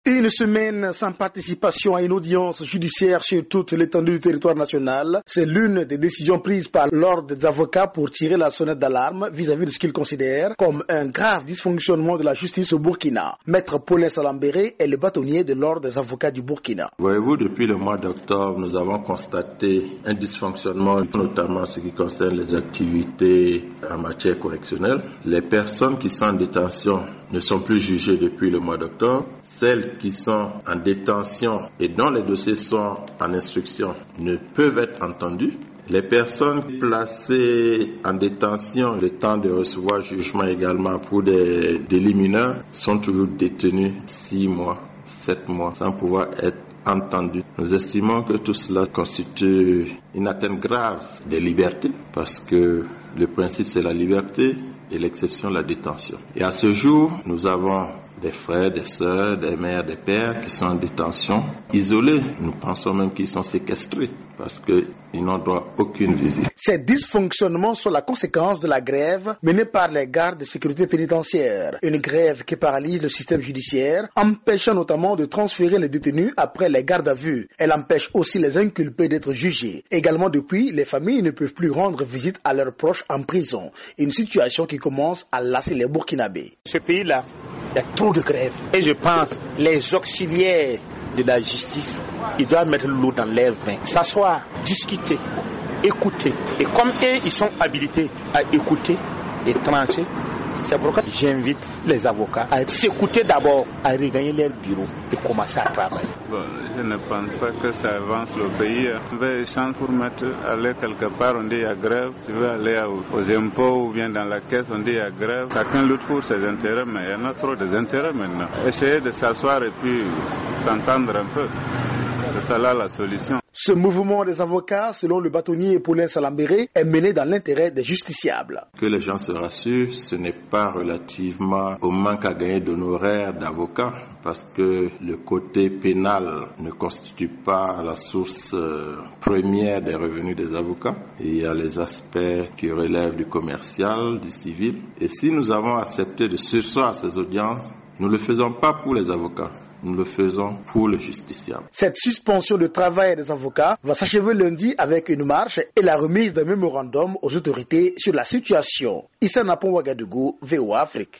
Une semaine sans participation à une audience judiciaire sur toute l'étendue du territoire national, c'est l'une des décisions prises par l'ordre des avocats pour tirer la sonnette d'alarme vis-à-vis de ce qu'ils considèrent comme un grave dysfonctionnement de la justice au Burkina. Maître Paulin Salambéré est le bâtonnier de l'ordre des avocats du Burkina. Voyez-vous, depuis le mois d'octobre, nous avons constaté un dysfonctionnement, notamment en ce qui concerne les activités en matière correctionnelle. Les personnes qui sont en détention ne sont plus jugées depuis le mois d'octobre. Celles qui sont en détention et dont les dossiers sont en instruction ne peuvent être entendus. Les personnes placées en détention, le temps de recevoir jugement également pour des délits mineurs, sont toujours détenues 6 mois, 7 mois, sans pouvoir être entendues. Nous estimons que tout cela constitue une atteinte grave des libertés, parce que le principe c'est la liberté et l'exception la détention. Et à ce jour, nous avons des frères, des sœurs, des mères, des pères qui sont en détention, isolés. Nous pensons même qu'ils sont séquestrés parce qu'ils n'ont droit à aucune visite. Ces dysfonctionnements sont la conséquence de la grève menée par les gardes de sécurité pénitentiaire. Une grève qui paralyse le système judiciaire, empêchant notamment de transférer les détenus après les gardes à vue. Elle empêche aussi les inculpés d'être jugés. Également depuis, les familles ne peuvent plus rendre visite à leurs proches en prison. Une situation qui commence à lasser les Burkinabés. Ce pays-là, il y a trop de grèves. Et je pense les auxiliaires de la justice, ils doivent mettre l'eau dans leur vin. S'asseoir, discuter, écouter. Et comme eux, ils sont habilités à écouter et trancher, c'est pourquoi j'invite les avocats à s'écouter d'abord, à regagner leur bureau et commencer à travailler. Bon, je ne pense pas que ça avance le pays. On veut chance pour aller quelque part, on dit il y a grève. Tu veux aller aux impôts ou bien dans la caisse, on dit il y a grève. Chacun lutte pour ses intérêts, mais il y en a trop des intérêts maintenant. Essayer de s'asseoir et puis s'entendre un peu. C'est ça là la solution. Ce mouvement des avocats, selon le bâtonnier Paulin Salambéré, est mené dans l'intérêt des justiciables. Que les gens se rassurent, ce n'est pas relativement au manque à gagner d'honoraires d'avocats, parce que le côté pénal ne constitue pas la source première des revenus des avocats. Il y a les aspects qui relèvent du commercial, du civil. Et si nous avons accepté de surseoir à ces audiences, nous ne le faisons pas pour les avocats. Nous le faisons pour le justiciable. Cette suspension de travail des avocats va s'achever lundi avec une marche et la remise d'un mémorandum aux autorités sur la situation. Issa Napon Ouagadougou, VOA Afrique.